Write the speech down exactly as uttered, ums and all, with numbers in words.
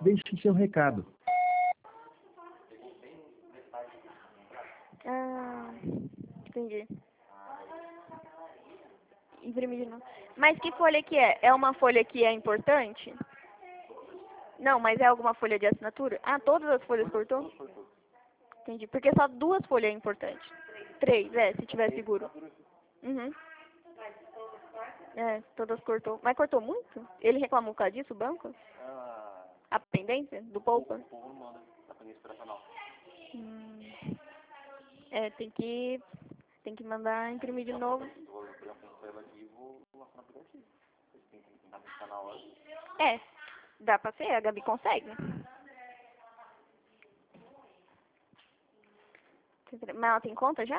Deixe seu recado. Ah, entendi. Imprimir de novo. Mas que folha que é? É uma folha que é importante? Não, mas é alguma folha de assinatura? Ah, todas as folhas cortou? Entendi. Porque só duas folhas é importante. Três, é, se tiver seguro. Uhum. É, todas cortou. Mas cortou muito? Ele reclamou por causa disso, o banco? A pendência do poupa? Hum. É, tem que, tem que mandar imprimir de novo. É, dá pra ser, a Gabi consegue. Mas ela tem conta já?